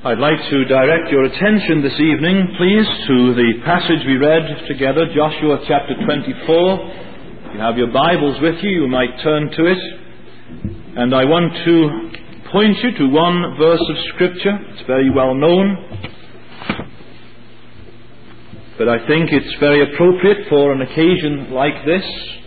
I'd like to direct your attention this evening, please, to the passage we read together, Joshua chapter 24. If you have your Bibles with you, you might turn to it. And I want to point you to one verse of Scripture. It's very well known, but I think it's very appropriate for an occasion like this.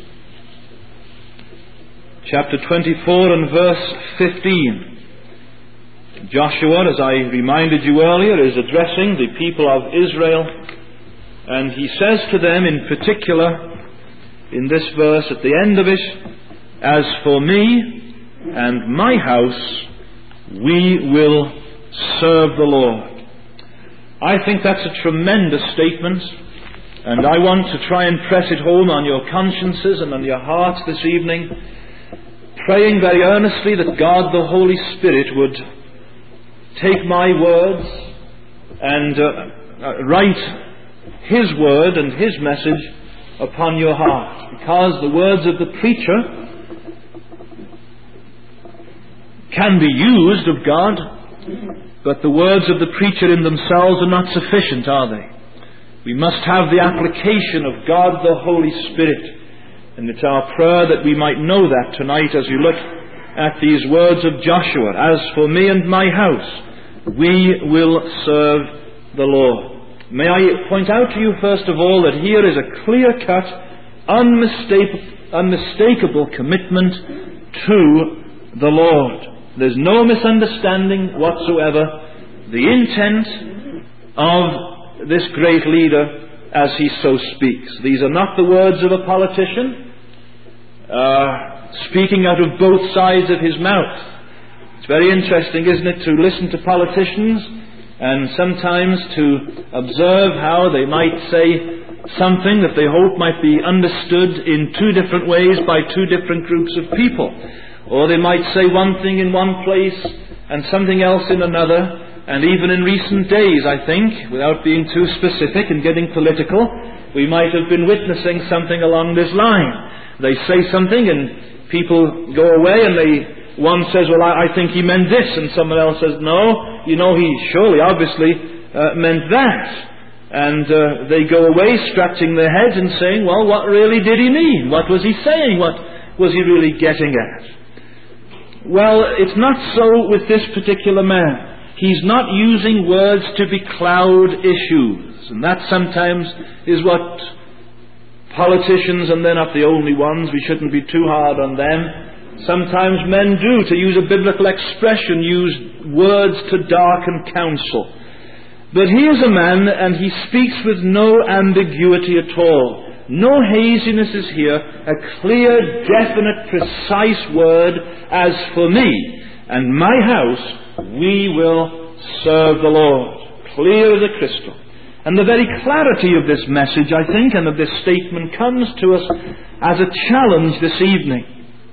Chapter 24 and verse 15. Joshua, as I reminded you earlier, is addressing the people of Israel, and he says to them in particular, in this verse at the end of it, "As for me and my house, we will serve the Lord." I think that's a tremendous statement, and I want to try and press it home on your consciences and on your hearts this evening, praying very earnestly that God the Holy Spirit would take my words and write His word and His message upon your heart, because the words of the preacher can be used of God, but the words of the preacher in themselves are not sufficient, are they? We must have the application of God the Holy Spirit, and it's our prayer that we might know that tonight as we look at these words of Joshua. "As for me and my house, we will serve the Lord." May I point out to you first of all that here is a clear-cut, unmistakable commitment to the Lord. There's no misunderstanding whatsoever the intent of this great leader as he so speaks. These are not the words of a politician speaking out of both sides of his mouth. It's very interesting, isn't it, to listen to politicians and sometimes to observe how they might say something that they hope might be understood in two different ways by two different groups of people. Or they might say one thing in one place and something else in another. And even in recent days, I think, without being too specific and getting political, we might have been witnessing something along this line. They say something and people go away and one says, "Well, I think he meant this," and someone else says, "No, he surely, obviously, meant that." And they go away scratching their heads and saying, "Well, what really did he mean? What was he saying? What was he really getting at?" Well, it's not so with this particular man. He's not using words to becloud issues, and that sometimes is what politicians, and they're not the only ones, we shouldn't be too hard on them. Sometimes men do, to use a biblical expression, use words to darken counsel. But he is a man, and he speaks with no ambiguity at all. No haziness is here. A clear, definite, precise word. "As for me and my house, we will serve the Lord." Clear as a crystal. And the very clarity of this message, I think, and of this statement comes to us as a challenge this evening.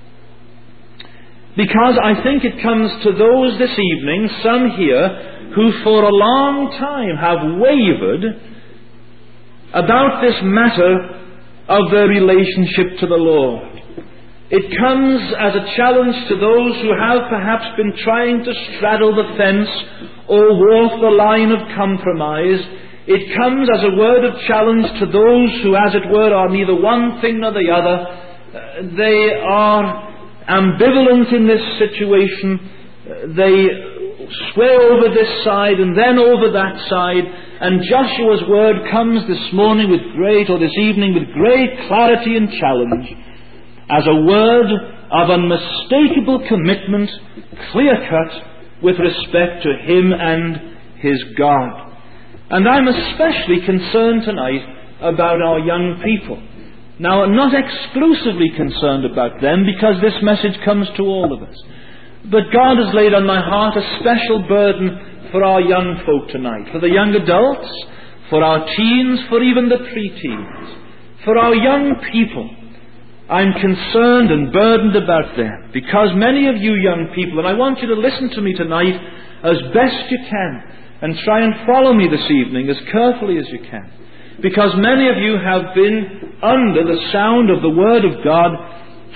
Because I think it comes to those this evening, some here, who for a long time have wavered about this matter of their relationship to the Lord. It comes as a challenge to those who have perhaps been trying to straddle the fence or walk the line of compromise. It comes as a word of challenge to those who, as it were, are neither one thing nor the other. They are ambivalent in this situation. They sway over this side and then over that side. And Joshua's word comes this morning this evening with great clarity and challenge, as a word of unmistakable commitment, clear-cut, with respect to him and his God. And I'm especially concerned tonight about our young people. Now, I'm not exclusively concerned about them, because this message comes to all of us. But God has laid on my heart a special burden for our young folk tonight, for the young adults, for our teens, for even the pre-teens, for our young people. I'm concerned and burdened about them, because many of you young people, and I want you to listen to me tonight as best you can, and try and follow me this evening as carefully as you can, because many of you have been under the sound of the Word of God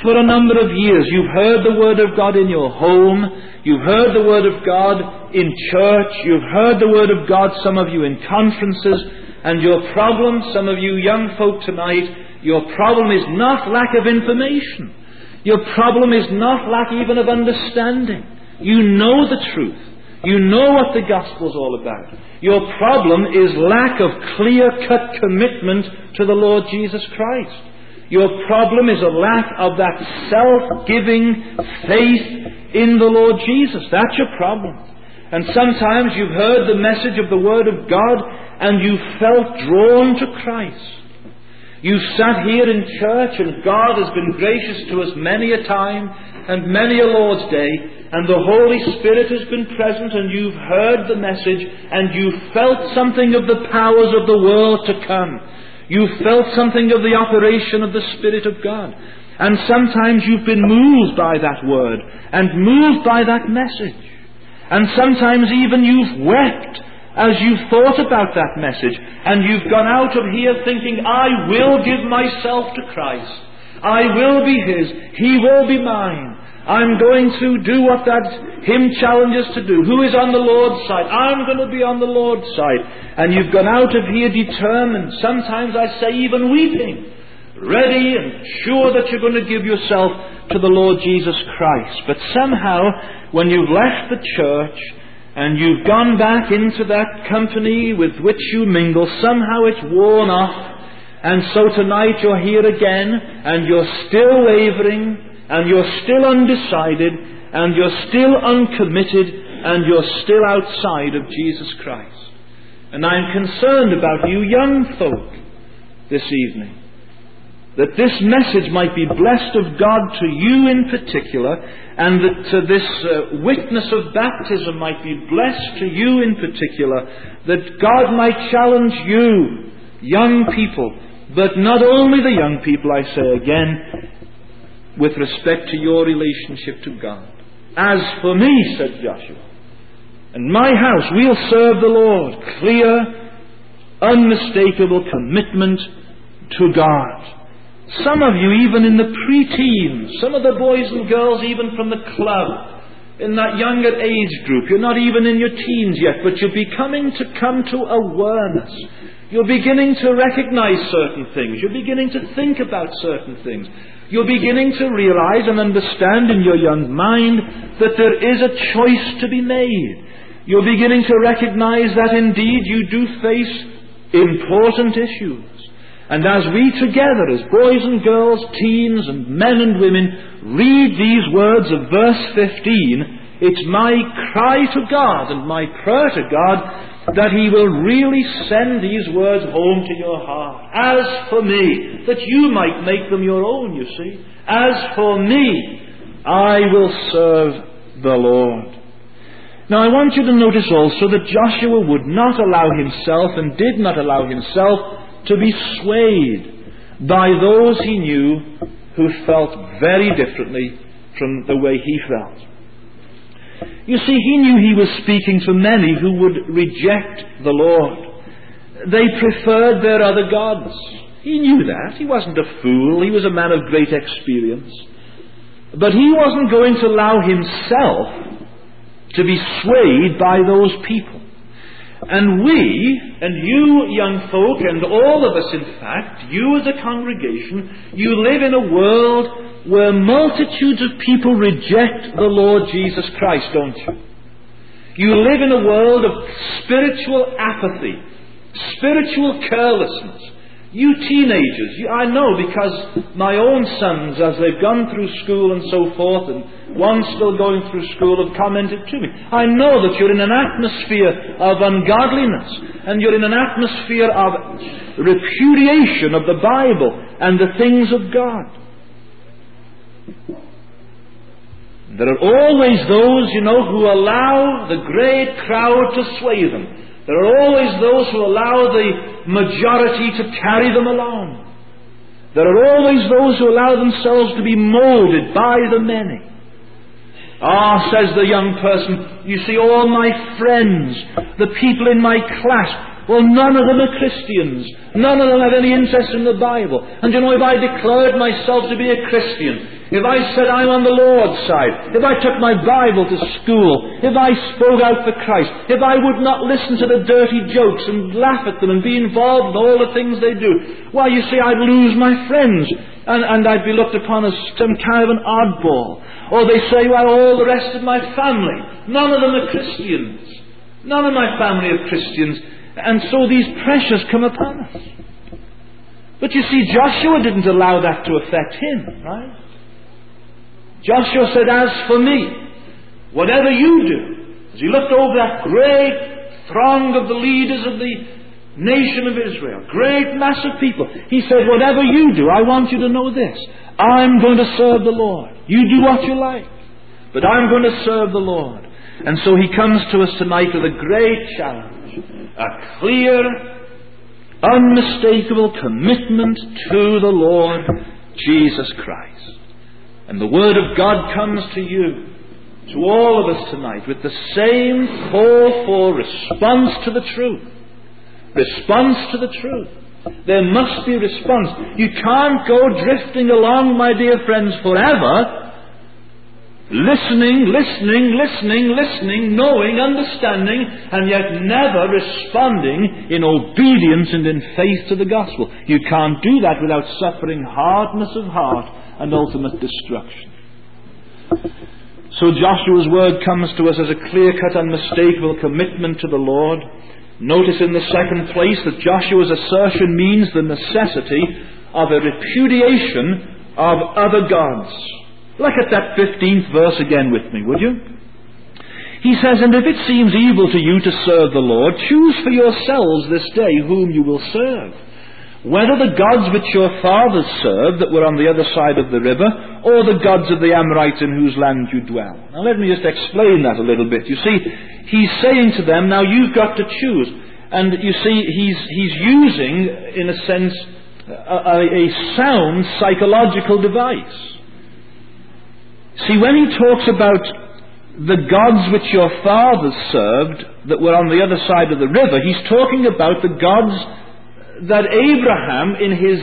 For a number of years you've heard the Word of God in your home, you've heard the Word of God in church, you've heard the Word of God, some of you in conferences, and your problem, some of you young folk tonight, your problem is not lack of information. Your problem is not lack even of understanding. You know the truth. You know what the gospel's all about. Your problem is lack of clear-cut commitment to the Lord Jesus Christ. Your problem is a lack of that self-giving faith in the Lord Jesus. That's your problem. And sometimes you've heard the message of the Word of God and you felt drawn to Christ. You've sat here in church and God has been gracious to us many a time and many a Lord's Day, and the Holy Spirit has been present and you've heard the message and you've felt something of the powers of the world to come. You've felt something of the operation of the Spirit of God. And sometimes you've been moved by that word and moved by that message. And sometimes even you've wept as you've thought about that message, and you've gone out of here thinking, I will give myself to Christ. I will be His. He will be mine. I'm going to do what that hymn challenges to do. Who is on the Lord's side? I'm going to be on the Lord's side. And you've gone out of here determined, sometimes I say even weeping, ready and sure that you're going to give yourself to the Lord Jesus Christ. But somehow, when you've left the church, and you've gone back into that company with which you mingle, somehow it's worn off, and so tonight you're here again, and you're still wavering, and you're still undecided, and you're still uncommitted, and you're still outside of Jesus Christ. And I'm concerned about you young folk this evening, that this message might be blessed of God to you in particular, and that this witness of baptism might be blessed to you in particular, that God might challenge you, young people, but not only the young people, I say again, with respect to your relationship to God. As for me, said Joshua, and my house, we'll serve the Lord. Clear, unmistakable commitment to God. Some of you even in the pre-teens, some of the boys and girls even from the club, in that younger age group, you're not even in your teens yet, but you're beginning to come to awareness. You're beginning to recognize certain things. You're beginning to think about certain things. You're beginning to realize and understand in your young mind that there is a choice to be made. You're beginning to recognize that indeed you do face important issues. And as we together, as boys and girls, teens and men and women, read these words of verse 15, it's my cry to God and my prayer to God that He will really send these words home to your heart. As for me, that you might make them your own, you see. As for me, I will serve the Lord. Now I want you to notice also that Joshua would not allow himself and did not allow himself to be swayed by those he knew who felt very differently from the way he felt. You see, he knew he was speaking to many who would reject the Lord. They preferred their other gods. He knew that. He wasn't a fool. He was a man of great experience. But he wasn't going to allow himself to be swayed by those people. And we, and you young folk, and all of us in fact, you as a congregation, you live in a world where multitudes of people reject the Lord Jesus Christ, don't you? You live in a world of spiritual apathy, spiritual carelessness. You teenagers, I know because my own sons, as they've gone through school and so forth, and one's still going through school, have commented to me. I know that you're in an atmosphere of ungodliness, and you're in an atmosphere of repudiation of the Bible and the things of God. There are always those, who allow the great crowd to sway them. There are always those who allow the majority to carry them along. There are always those who allow themselves to be molded by the many. Says the young person, you see, all my friends, the people in my class, well, none of them are Christians. None of them have any interest in the Bible. And if I declared myself to be a Christian, if I said I'm on the Lord's side, if I took my Bible to school, if I spoke out for Christ, if I would not listen to the dirty jokes and laugh at them and be involved in all the things they do, well, you see, I'd lose my friends, and I'd be looked upon as some kind of an oddball. Or they say, well, all the rest of my family, none of them are Christians. None of my family are Christians. And so these pressures come upon us. But you see, Joshua didn't allow that to affect him, right? Joshua said, as for me, whatever you do, as he looked over that great throng of the leaders of the nation of Israel, great mass of people, he said, whatever you do, I want you to know this. I'm going to serve the Lord. You do what you like, but I'm going to serve the Lord. And so he comes to us tonight with a great challenge, a clear, unmistakable commitment to the Lord Jesus Christ. And the Word of God comes to you, to all of us tonight, with the same call for response to the truth. Response to the truth. There must be response. You can't go drifting along, my dear friends, forever, listening, knowing, understanding, and yet never responding in obedience and in faith to the gospel. You can't do that without suffering hardness of heart and ultimate destruction. So Joshua's word comes to us as a clear-cut, unmistakable commitment to the Lord. Notice in the second place that Joshua's assertion means the necessity of a repudiation of other gods. Look at that 15th verse again with me, would you? He says, and if it seems evil to you to serve the Lord, choose for yourselves this day whom you will serve, whether the gods which your fathers served that were on the other side of the river, or the gods of the Amorites in whose land you dwell. Now let me just explain that a little bit. You see, he's saying to them, now you've got to choose. And you see, he's using, in a sense, a sound psychological device. See, when he talks about the gods which your fathers served that were on the other side of the river, he's talking about the gods that Abraham in his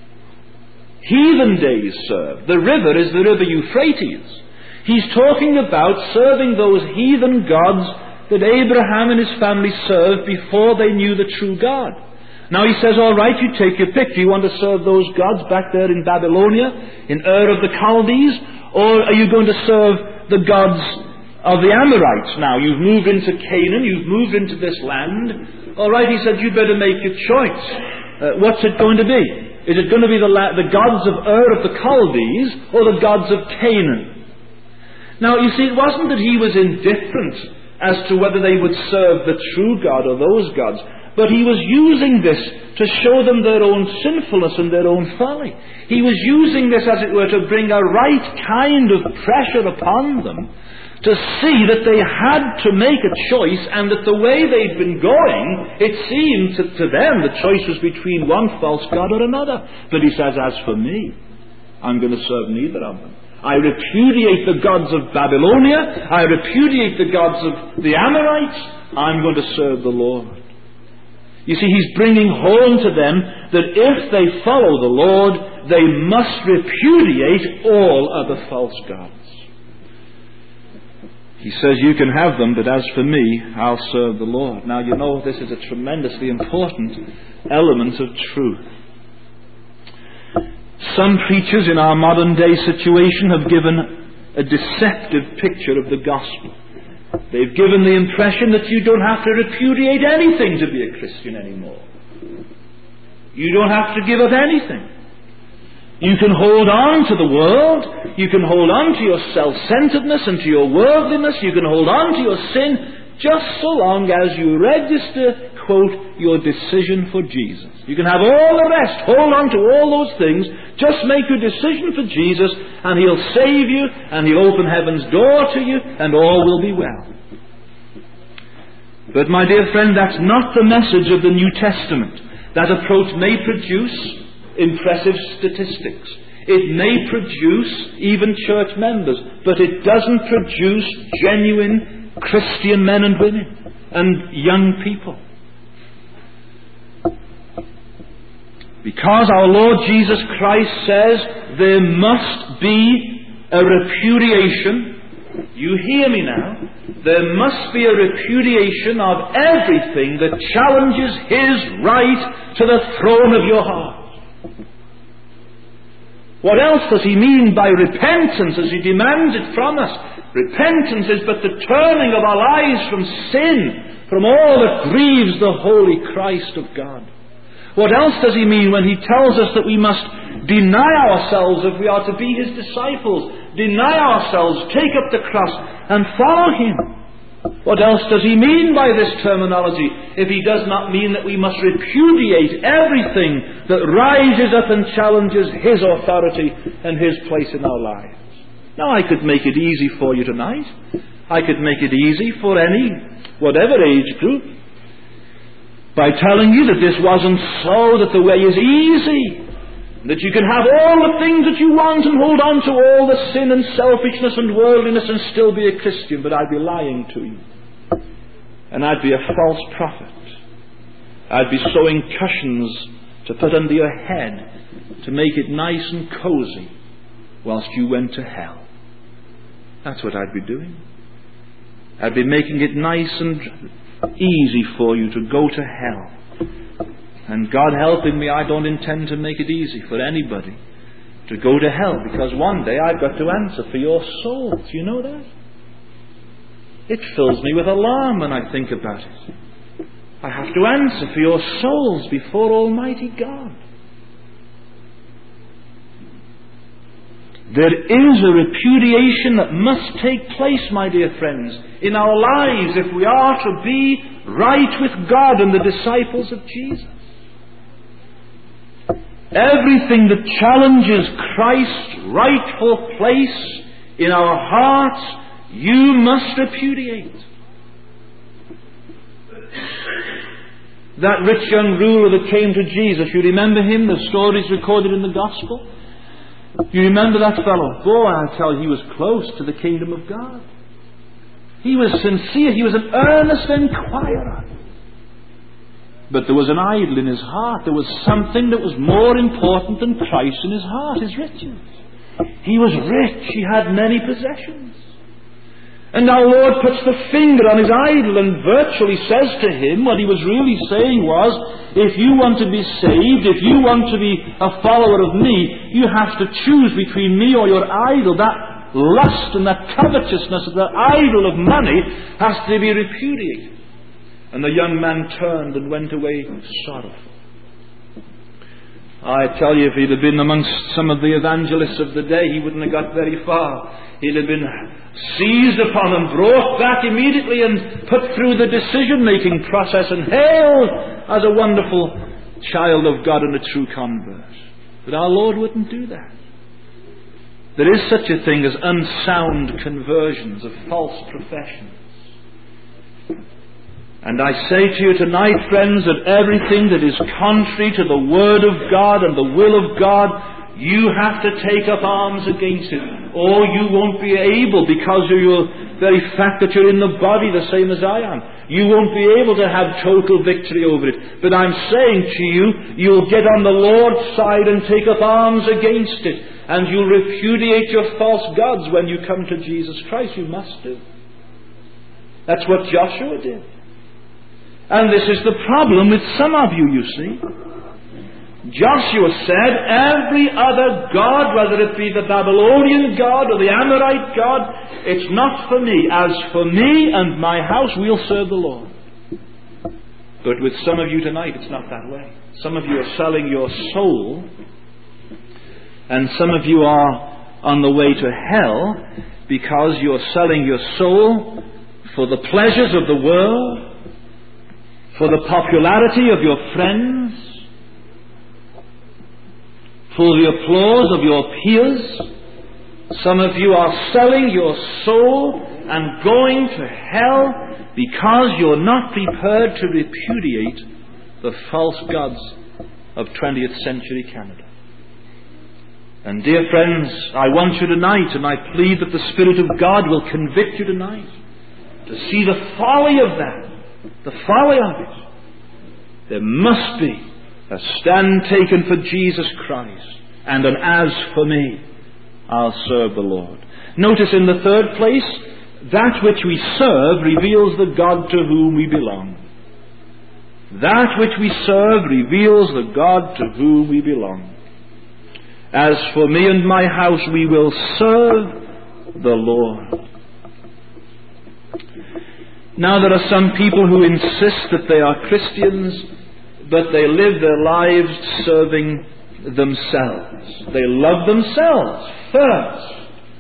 heathen days served. The river is the river Euphrates. He's talking about serving those heathen gods that Abraham and his family served before they knew the true God. Now he says, all right, you take your pick. Do you want to serve those gods back there in Babylonia, in Ur of the Chaldees, or are you going to serve the gods of the Amorites? Now you've moved into Canaan, you've moved into this land. All right, he said, you better make your choice. What's it going to be? Is it going to be the gods of Ur of the Chaldees or the gods of Canaan? Now you see, it wasn't that he was indifferent as to whether they would serve the true God or those gods, but he was using this to show them their own sinfulness and their own folly. He was using this, as it were, to bring a right kind of pressure upon them to see that they had to make a choice, and that the way they'd been going, it seemed to them the choice was between one false god or another. But he says, as for me, I'm going to serve neither of them. I repudiate the gods of Babylonia. I repudiate the gods of the Amorites. I'm going to serve the Lord. You see, he's bringing home to them that if they follow the Lord, they must repudiate all other false gods. He says, you can have them, but as for me, I'll serve the Lord. Now, you know, this is a tremendously important element of truth. Some preachers in our modern day situation have given a deceptive picture of the gospel. They've given the impression that you don't have to repudiate anything to be a Christian anymore. You don't have to give up anything. You can hold on to the world, you can hold on to your self-centeredness and to your worldliness, you can hold on to your sin, just so long as you register, quote, your decision for Jesus. You can have all the rest, hold on to all those things, just make your decision for Jesus, and He'll save you, and He'll open heaven's door to you, and all will be well. But my dear friend, that's not the message of the New Testament. That approach may produce impressive statistics. It may produce even church members, but it doesn't produce genuine Christian men and women and young people. Because our Lord Jesus Christ says there must be a repudiation. You hear me now. There must be a repudiation of everything that challenges His right to the throne of your heart. What else does He mean by repentance as He demands it from us? Repentance is but the turning of our lives from sin, from all that grieves the holy Christ of God. What else does He mean when He tells us that we must deny ourselves if we are to be His disciples? Deny ourselves, take up the cross, and follow Him. What else does He mean by this terminology if He does not mean that we must repudiate everything that rises up and challenges His authority and His place in our lives? Now, I could make it easy for you tonight. I could make it easy for any, whatever age group, by telling you that this wasn't so, that the way is easy, that you can have all the things that you want and hold on to all the sin and selfishness and worldliness and still be a Christian. But I'd be lying to you. And I'd be a false prophet. I'd be sewing cushions to put under your head to make it nice and cozy whilst you went to hell. That's what I'd be doing. I'd be making it nice and easy for you to go to hell. And God helping me, I don't intend to make it easy for anybody to go to hell, because one day I've got to answer for your souls. You know that? It fills me with alarm when I think about it. I have to answer for your souls before Almighty God. There is a repudiation that must take place, my dear friends, in our lives if we are to be right with God and the disciples of Jesus. Everything that challenges Christ's rightful place in our hearts, you must repudiate. That rich young ruler that came to Jesus, you remember him? The story's recorded in the Gospel. You remember that fellow? Boy, I tell you, he was close to the kingdom of God. He was sincere. He was an earnest inquirer. But there was an idol in his heart. There was something that was more important than Christ in his heart, his riches. He was rich. He had many possessions. And our Lord puts the finger on his idol and virtually says to him what he was really saying was, if you want to be saved, if you want to be a follower of me, you have to choose between me or your idol. That lust and that covetousness, that idol of money, has to be repudiated. And the young man turned and went away sorrowful. I tell you, if he'd have been amongst some of the evangelists of the day, he wouldn't have got very far. He'd have been seized upon and brought back immediately and put through the decision-making process and hailed as a wonderful child of God and a true convert. But our Lord wouldn't do that. There is such a thing as unsound conversions of false professions. And I say to you tonight, friends, that everything that is contrary to the Word of God and the will of God, you have to take up arms against it, or you won't be able, because of your very fact that you're in the body the same as I am. You won't be able to have total victory over it. But I'm saying to you, you'll get on the Lord's side and take up arms against it, and you'll repudiate your false gods when you come to Jesus Christ. You must do. That's what Joshua did. And this is the problem with some of you, you see. Joshua said, every other god, whether it be the Babylonian god or the Amorite god, it's not for me. As for me and my house, we'll serve the Lord. But with some of you tonight, it's not that way. Some of you are selling your soul, and some of you are on the way to hell because you're selling your soul for the pleasures of the world, for the popularity of your friends, for the applause of your peers. Some of you are selling your soul and going to hell because you're not prepared to repudiate the false gods of 20th century Canada. And dear friends, I want you tonight, and I plead that the Spirit of God will convict you tonight, to see the folly of that. The folly of it. There must be a stand taken for Jesus Christ and an as for me I'll serve the Lord. Notice in the third place, that which we serve reveals the God to whom we belong. That which we serve reveals the God to whom we belong. As for me and my house, we will serve the Lord. Now there are some people who insist that they are Christians, but they live their lives serving themselves. They love themselves first.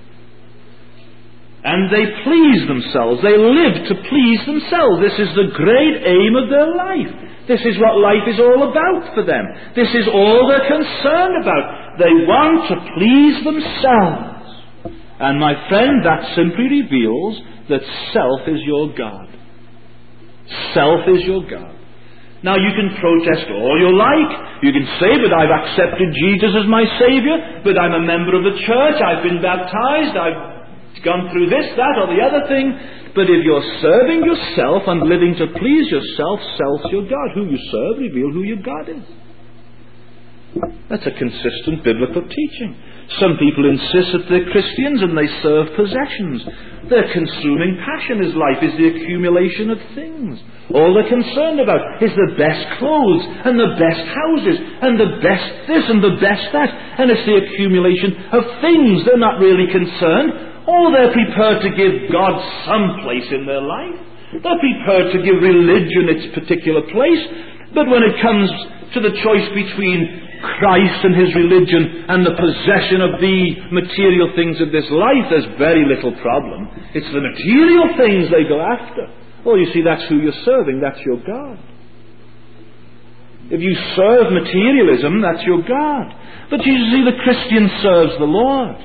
And they please themselves. They live to please themselves. This is the great aim of their life. This is what life is all about for them. This is all they're concerned about. They want to please themselves. And my friend, that simply reveals that self is your God. Self is your God. Now you can protest all you like. You can say, but I've accepted Jesus as my Savior, but I'm a member of the church, I've been baptized, I've gone through this, that, or the other thing. But if you're serving yourself and living to please yourself, self's your God. Who you serve reveal who your God is. That's a consistent biblical teaching. Some people insist that they're Christians and they serve possessions. Their consuming passion in life is the accumulation of things. All they're concerned about is the best clothes and the best houses and the best this and the best that. And it's the accumulation of things. They're not really concerned. Oh, they're prepared to give God some place in their life. They're prepared to give religion its particular place. But when it comes to the choice between Christ and his religion and the possession of the material things of this life, there's very little problem. It's the material things they go after. Oh, you see, that's who you're serving. That's your God. If you serve materialism, that's your God. But you see, the Christian serves the Lord.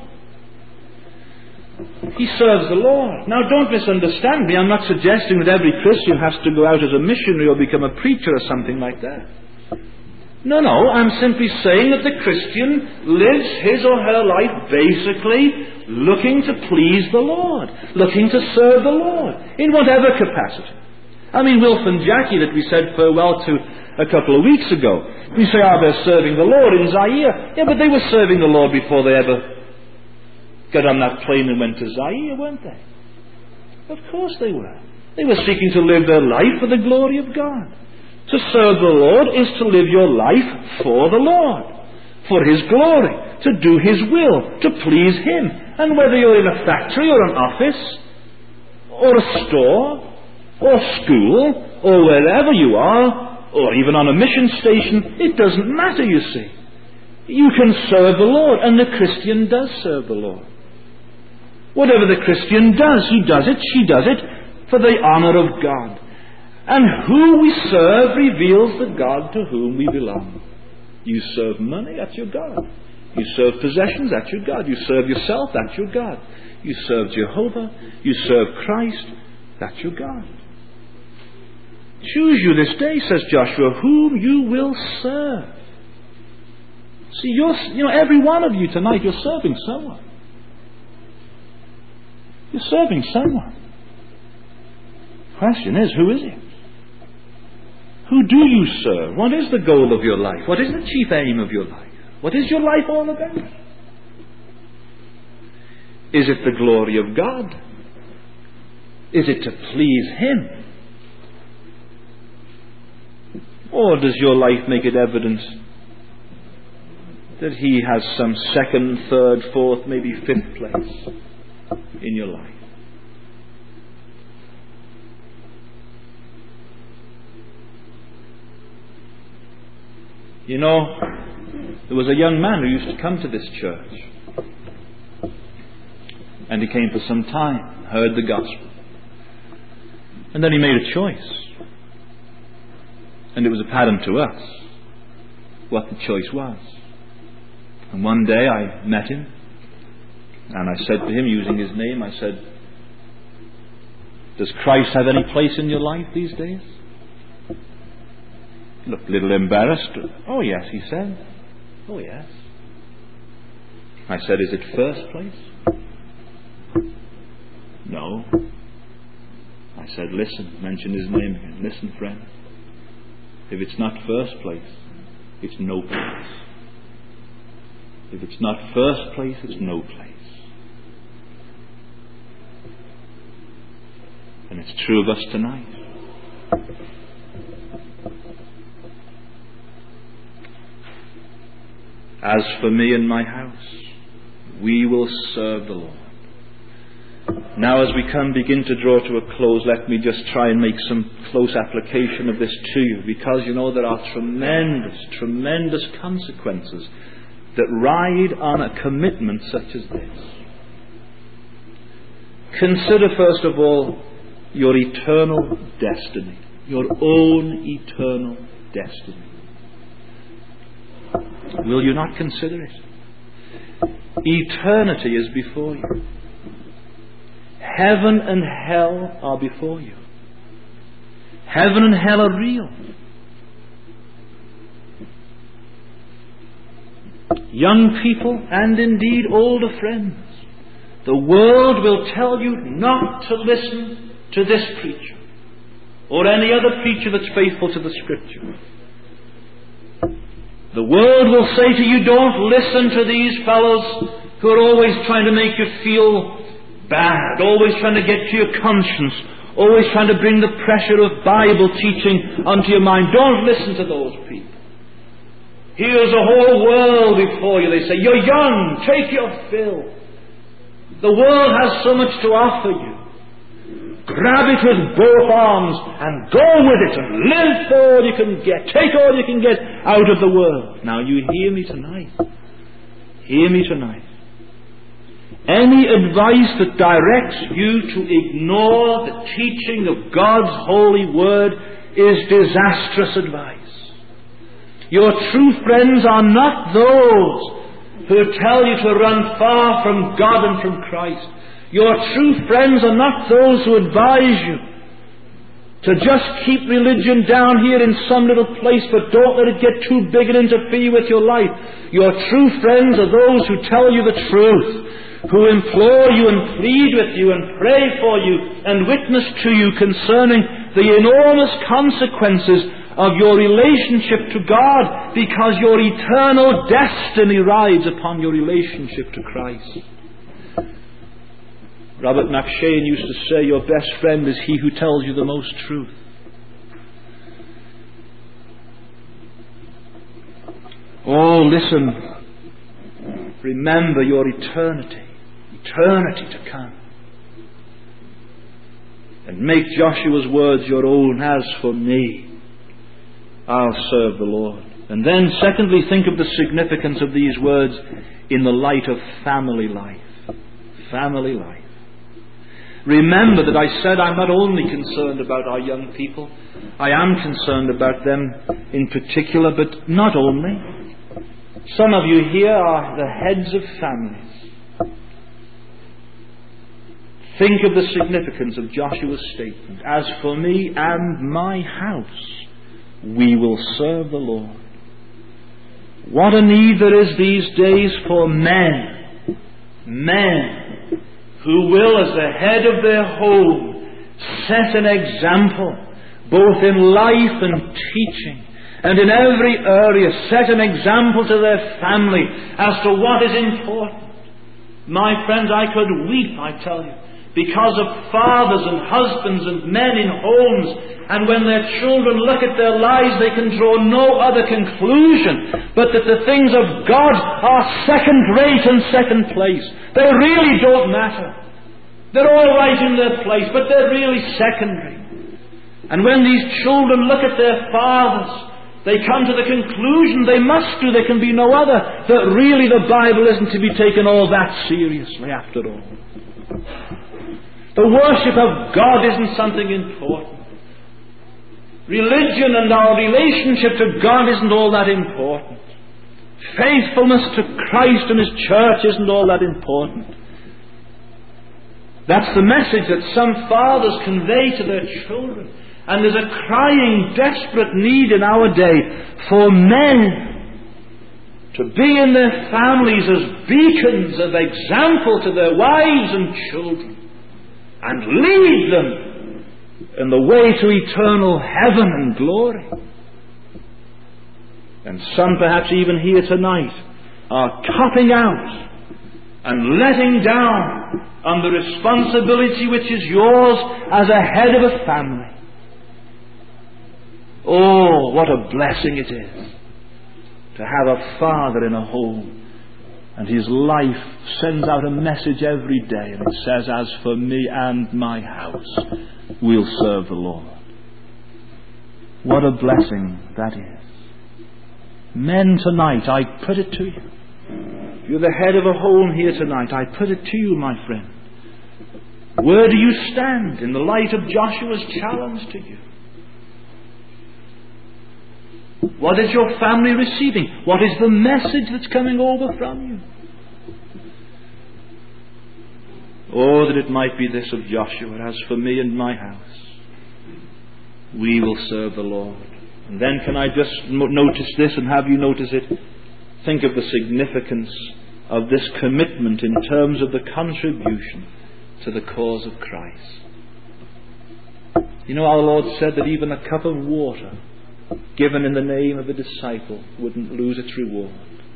He serves the Lord. Now, don't misunderstand me. I'm not suggesting that every Christian has to go out as a missionary or become a preacher or something like that. No, I'm simply saying that the Christian lives his or her life basically looking to please the Lord, looking to serve the Lord, in whatever capacity. I mean, Wilf and Jackie that we said farewell to a couple of weeks ago, we say, they're serving the Lord in Zaire. Yeah, but they were serving the Lord before they ever got on that plane and went to Zaire, weren't they? Of course they were. They were seeking to live their life for the glory of God. To serve the Lord is to live your life for the Lord, for his glory, to do his will, to please him. And whether you're in a factory or an office, or a store, or school, or wherever you are, or even on a mission station, it doesn't matter, you see. You can serve the Lord, and the Christian does serve the Lord. Whatever the Christian does, he does it, she does it, for the honor of God. And who we serve reveals the God to whom we belong. You serve money, that's your God. You serve possessions, that's your God. You serve yourself, that's your God. You serve Jehovah, you serve Christ, that's your God. Choose you this day, says Joshua, whom you will serve. See, every one of you tonight, you're serving someone. You're serving someone. The question is, who is he? Who do you serve? What is the goal of your life? What is the chief aim of your life? What is your life all about? Is it the glory of God? Is it to please him? Or does your life make it evident that he has some second, third, fourth, maybe fifth place in your life? You know, there was a young man who used to come to this church. And he came for some time, heard the gospel. And then he made a choice. And it was apparent to us what the choice was. And one day I met him, and I said to him, using his name, I said, does Christ have any place in your life these days? He looked a little embarrassed. Oh yes, he said. Oh yes. I said, is it first place? No. I said, listen, mention his name again. Listen, friend. If it's not first place, it's no place. If it's not first place, it's no place. It's true of us tonight. As for me and my house, we will serve the Lord. Now, as we begin to draw to a close, let me just try and make some close application of this to you, because you know there are tremendous, tremendous consequences that ride on a commitment such as this. Consider first of all your eternal destiny, your own eternal destiny. Will you not consider it? Eternity is before you. Heaven and hell are before you. Heaven and hell are real. Young people and indeed older friends, the world will tell you not to listen to this preacher or any other preacher that's faithful to the Scripture. The world will say to you, don't listen to these fellows who are always trying to make you feel bad, always trying to get to your conscience, always trying to bring the pressure of Bible teaching onto your mind. Don't listen to those people. Here's a whole world before you. They say, you're young, take your fill. The world has so much to offer you. Grab it with both arms and go with it and live for all you can get. Take all you can get out of the world. Now you hear me tonight. Hear me tonight. Any advice that directs you to ignore the teaching of God's holy word is disastrous advice. Your true friends are not those who tell you to run far from God and from Christ. Your true friends are not those who advise you to just keep religion down here in some little place, but don't let it get too big and interfere with your life. Your true friends are those who tell you the truth, who implore you and plead with you and pray for you and witness to you concerning the enormous consequences of your relationship to God, because your eternal destiny rides upon your relationship to Christ. Robert McShane used to say, your best friend is he who tells you the most truth. Oh, listen. Remember your eternity to come. And make Joshua's words your own. As for me, I'll serve the Lord. And then secondly, think of the significance of these words in the light of family life. Family life. Remember that I said I'm not only concerned about our young people. I am concerned about them in particular, but not only. Some of you here are the heads of families. Think of the significance of Joshua's statement. As for me and my house, we will serve the Lord. What a need there is these days for men who will, as the head of their home, set an example, both in life and teaching, and in every area, set an example to their family as to what is important. My friends, I could weep, I tell you, because of fathers and husbands and men in homes, and when their children look at their lives, they can draw no other conclusion but that the things of God are second-rate and second place. They really don't matter. They're all right in their place, but they're really secondary. And when these children look at their fathers, they come to the conclusion they must do, there can be no other, that really the Bible isn't to be taken all that seriously after all. The worship of God isn't something important. Religion and our relationship to God isn't all that important. Faithfulness to Christ and His church isn't all that important. That's the message that some fathers convey to their children. And there's a crying, desperate need in our day for men to be in their families as beacons of example to their wives and children, and lead them in the way to eternal heaven and glory. And some, perhaps even here tonight, are copping out and letting down on the responsibility which is yours as a head of a family. Oh, what a blessing it is to have a father in a home, and his life sends out a message every day, and it says, "As for me and my house, we'll serve the Lord." What a blessing that is. Men, tonight, I put it to you. If you're the head of a home here tonight, I put it to you, my friend. Where do you stand in the light of Joshua's challenge to you? What is your family receiving? What is the message that's coming over from you? Oh, that it might be this of Joshua: "As for me and my house, we will serve the Lord." And then can I just notice this and have you notice it? Think of the significance of this commitment in terms of the contribution to the cause of Christ. You know, our Lord said that even a cup of water given in the name of a disciple wouldn't lose its reward.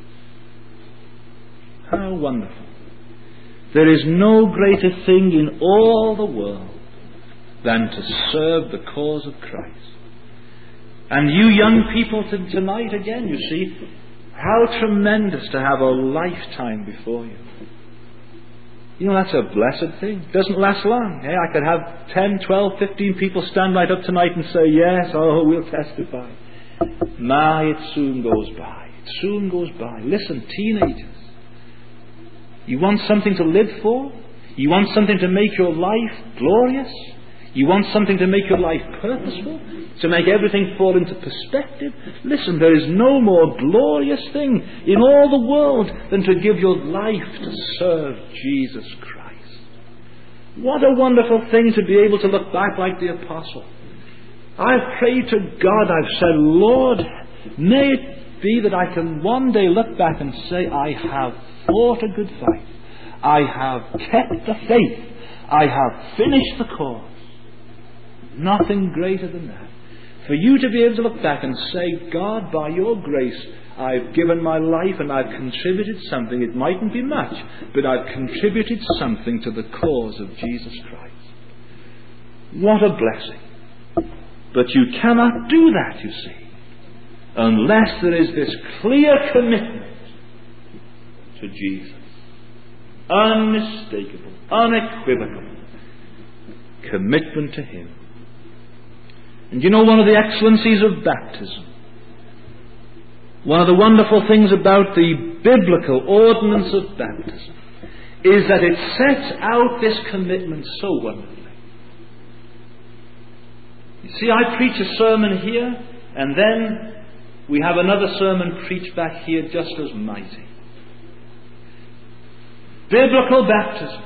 How wonderful. There is no greater thing in all the world than to serve the cause of Christ. And you young people tonight, again, you see, how tremendous to have a lifetime before you. You know, that's a blessed thing. It doesn't last long. Hey, I could have 10, 12, 15 people stand right up tonight and say, "Yes, oh, we'll testify." It soon goes by. It soon goes by. Listen, teenagers, you want something to live for? You want something to make your life glorious? You want something to make your life purposeful? To make everything fall into perspective? Listen, there is no more glorious thing in all the world than to give your life to serve Jesus Christ. What a wonderful thing to be able to look back like the apostle. I've prayed to God, I've said, "Lord, may it be that I can one day look back and say, I have fought a good fight. I have kept the faith. I have finished the course." Nothing greater than that. For you to be able to look back and say, "God, by your grace, I've given my life and I've contributed something." It mightn't be much, but I've contributed something to the cause of Jesus Christ. What a blessing. But you cannot do that, you see, unless there is this clear commitment to Jesus. Unmistakable, unequivocal commitment to Him. And you know, one of the excellencies of baptism, one of the wonderful things about the biblical ordinance of baptism, is that it sets out this commitment so wonderfully. You see, I preach a sermon here, and then we have another sermon preached back here just as mighty. Biblical baptism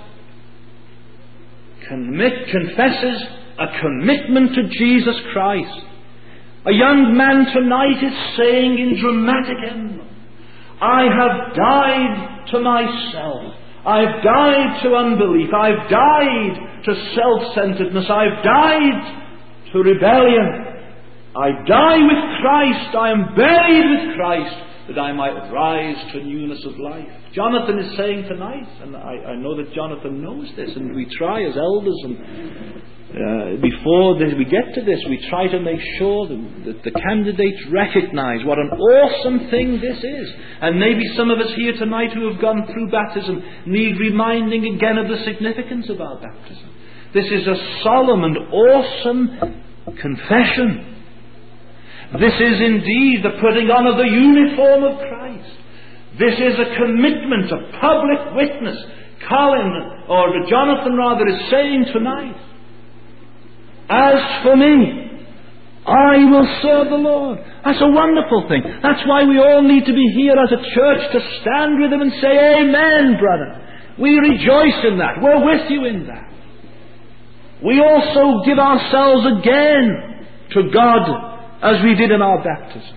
confesses a commitment to Jesus Christ. A young man tonight is saying in dramatic emblem, "I have died to myself. I've died to unbelief. I've died to self-centeredness. I've died to rebellion. I die with Christ. I am buried with Christ, that I might rise to newness of life." Jonathan is saying tonight, and I know that Jonathan knows this, and we try as elders, and before we get to this, we try to make sure that the candidates recognize what an awesome thing this is. And maybe some of us here tonight who have gone through baptism need reminding again of the significance of our baptism. This is a solemn and awesome confession. This is indeed the putting on of the uniform of Christ. This is a commitment, a public witness. Colin, or Jonathan rather, is saying tonight, "As for me, I will serve the Lord." That's a wonderful thing. That's why we all need to be here as a church to stand with them and say, "Amen, brother." We rejoice in that. We're with you in that. We also give ourselves again to God as we did in our baptism.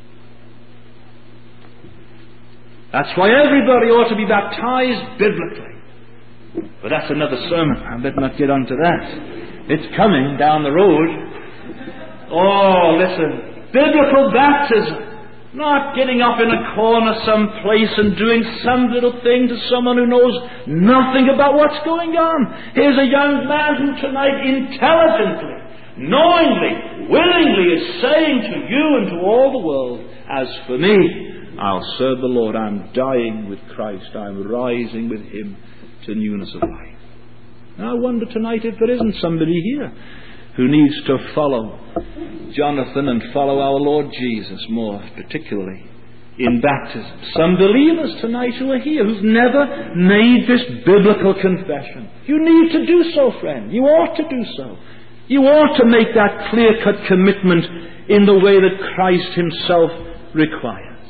That's why everybody ought to be baptized biblically. But that's another sermon. I better not get onto that. It's coming down the road. Oh, listen. Biblical baptism Not getting up in a corner someplace and doing some little thing to someone who knows nothing about what's going on. Here's a young man who tonight intelligently, knowingly, willingly is saying to you and to all the world, as for me, I'll serve the Lord. I'm dying with Christ. I'm rising with Him to newness of life. Now I wonder tonight if there isn't somebody here who needs to follow Jonathan and follow our Lord Jesus more particularly in baptism. Some believers tonight who are here who've never made this biblical confession. You need to do so, friend. You ought to do so. You ought to make that clear-cut commitment in the way that Christ Himself requires.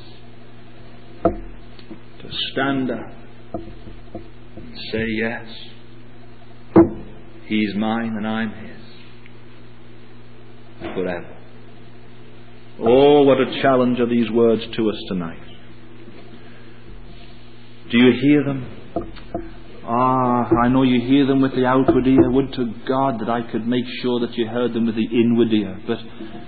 To stand up and say, yes, He's mine and I'm His. Forever. Oh, what a challenge are these words to us tonight. Do you hear them? I know you hear them with the outward ear. Would to God that I could make sure that you heard them with the inward ear. But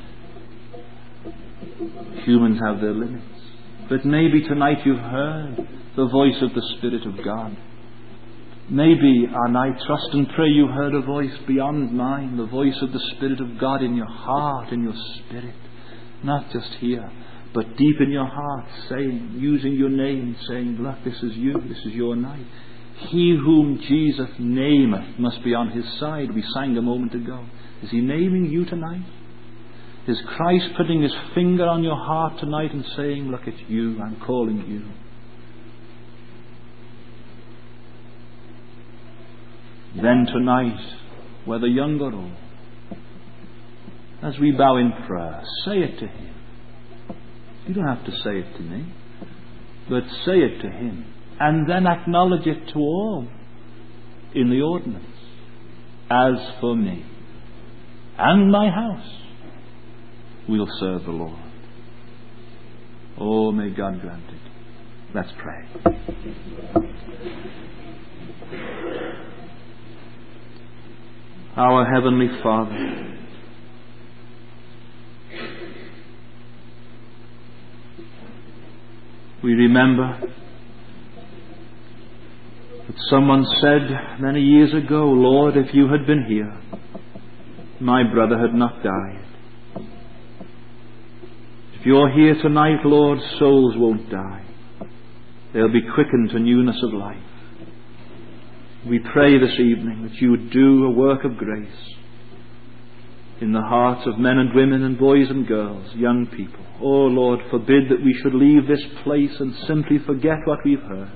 humans have their limits. But maybe tonight you've heard the voice of the Spirit of God. Maybe, and I trust and pray you heard a voice beyond mine, the voice of the Spirit of God in your heart, in your spirit. Not just here, but deep in your heart, saying, using your name, saying, look, this is you, this is your night. He whom Jesus nameth must be on His side. We sang a moment ago. Is He naming you tonight? Is Christ putting His finger on your heart tonight and saying, look, it's you, I'm calling you. Then tonight, whether young or old, as we bow in prayer, say it to Him. You don't have to say it to me, but say it to Him. And then acknowledge it to all in the ordinance. As for me and my house, we'll serve the Lord. Oh, may God grant it. Let's pray. Our Heavenly Father, we remember that someone said many years ago, Lord, if you had been here, my brother had not died. If you're here tonight, Lord, souls won't die. They'll be quickened to newness of life. We pray this evening that you would do a work of grace in the hearts of men and women and boys and girls, young people. Oh Lord, forbid that we should leave this place and simply forget what we've heard.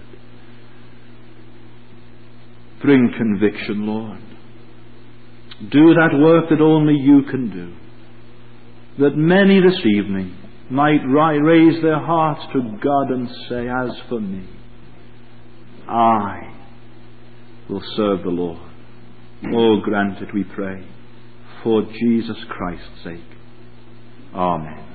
Bring conviction, Lord. Do that work that only you can do. That many this evening might raise their hearts to God and say, as for me, I will serve the Lord. Oh, grant it, we pray, for Jesus Christ's sake. Amen.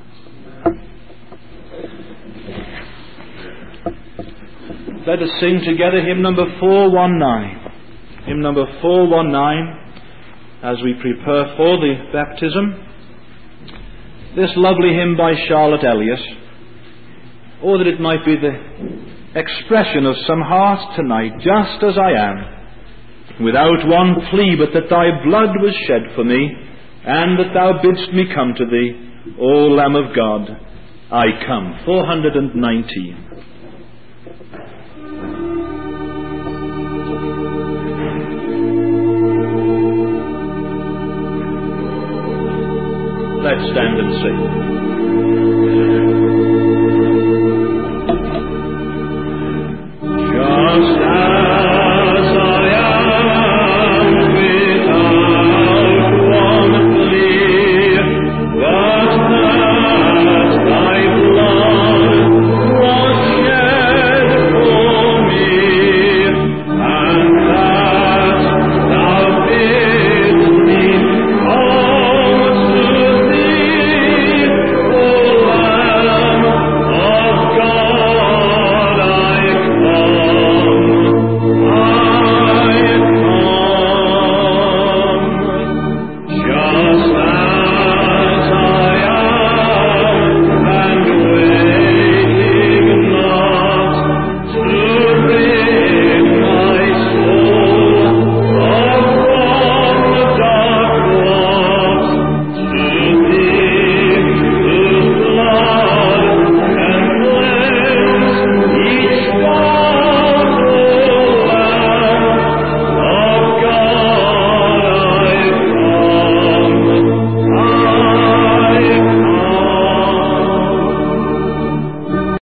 Let us sing together hymn number 419. Hymn number 419 as we prepare for the baptism. This lovely hymn by Charlotte Elliott. Oh, that it might be the expression of some hearts tonight, just as I am, without one plea but that thy blood was shed for me, and that thou bidst me come to thee. O Lamb of God, I come. 419. Let's stand and sing.